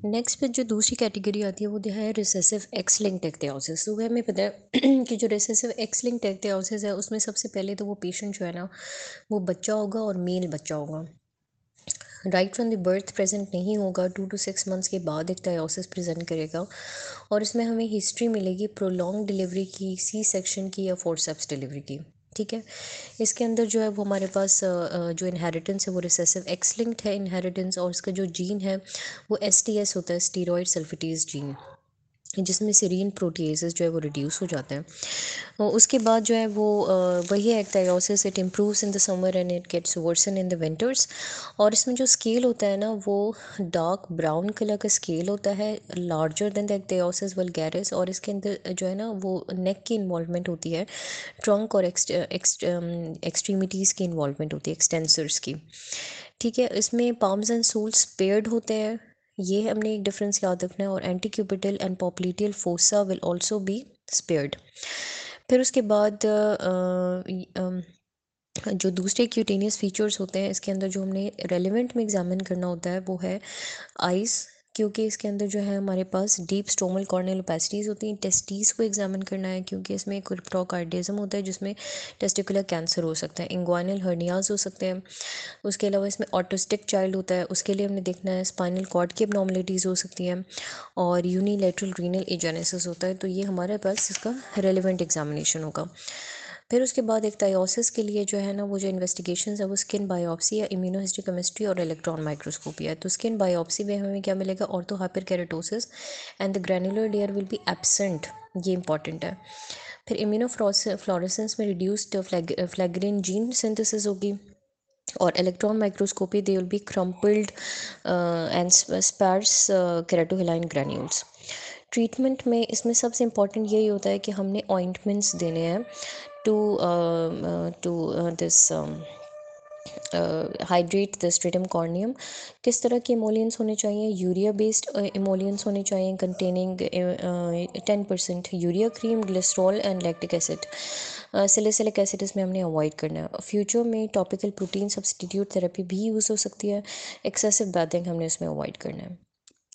Next पे जो दूसरी कैटेगरी आती है वो है रिसेसिव एक्स लिंक्ड इक्तियासिस। तो वह हमें पता है कि जो रिसेसिव एक्स लिंक्ड इक्तियासिस है उसमें सबसे पहले तो वो पेशेंट जो है ना वो बच्चा होगा और मेल बच्चा होगा। Right from the birth present नहीं होगा, 2 to 6 मंथ्स के बाद इक्तियासिस प्रेजेंट करेगा। और इसमें हमें हिस्ट्री मिलेगी प्रोलॉन्ग डिलीवरी की, सी सेक्शन की या फोर्सेप्स डिलीवरी की। ठीक है। इसके अंदर जो है वो हमारे पास जो इनहेरिटेंस है वो रिसेसिव एक्स लिंक्ड है इनहेरिटेंस, और इसका जो जीन है वो STS होता है, स्टीरॉयड सल्फेटेज जीन, जिसमें सीरीन प्रोटीएसेस जो है वो रिड्यूस हो जाते हैं। और उसके बाद जो है वो वही है ichthyosis, it improves in the summer and it gets worsen in the winters. और इसमें जो स्केल होता है ना वो डार्क ब्राउन कलर का स्केल होता है, larger than the ichthyosis vulgaris. और इसके अंदर जो है ना वो नेक की इन्वॉल्वमेंट होती है, ट्रंक और एक्सट्रीमिटीज़ की इन्वॉल्वमेंट होती है, एक्सटेंसर्स की। ठीक है। इसमें पाम्स एंड सोल्स पेयर्ड होते हैं, ये हमने एक डिफरेंस याद रखना है। और antecubital and popliteal fossa will also be spared. फिर उसके बाद जो दूसरे क्यूटेनियस फीचर्स होते हैं इसके अंदर जो हमने रेलिवेंट में एग्जामिन करना होता है वो है आइज़, क्योंकि इसके अंदर जो है हमारे पास डीप स्टोमल कॉर्नियल ओपेसिटीज़ होती हैं। टेस्टीज़ को एग्जामिन करना है क्योंकि इसमें एक क्रिप्टोकार्डिज्म होता है जिसमें टेस्टिकुलर कैंसर हो सकता है, इंग्वाइनल हर्नियाज हो सकते हैं। उसके अलावा इसमें ऑटिस्टिक चाइल्ड होता है, उसके लिए हमने देखना है स्पाइनल कॉर्ड की एबनॉर्मलिटीज़ हो सकती हैं, और यूनिलेटरल रीनल एजेनेसिस होता है। तो ये हमारे पास इसका रेलिवेंट एग्जामिनेशन होगा। फिर उसके बाद एक थायोसिस के लिए जो है ना वो जो इन्वेस्टिगेशन है वो स्किन बायोप्सी या इम्यूनोहिस्टोकेमिस्ट्री और इलेक्ट्रॉन माइक्रोस्कोपी है। तो स्किन बायोप्सी में हमें क्या मिलेगा, ortho hyperkeratosis and the granular layer will be absent, ये इंपॉर्टेंट है। फिर इम्यूनोफ्लोरेसेंस में रिड्यूस्ड फ्लैग्रिन जीन सिंथेसिस होगी। और electron microscopy they will be crumpled and sparse keratohyaline granules. Treatment में इसमें सबसे इम्पॉर्टेंट यही होता है कि हमने ऑइंटमेंट्स देने हैं to this hydrate the stratum corneum. किस तरह के इमोलियंस होने चाहिए, यूरिया बेस्ड इमोलियंस होने चाहिए containing 10% urea cream, glycerol and lactic acid. Salicylic acid इसमें हमने अवॉइड करना है। फ्यूचर में टॉपिकल प्रोटीन सब्सटीट्यूट थेरेपी भी यूज़ हो सकती है। एक्सेसिव बैथिंग हमने इसमें अवॉइड करना है।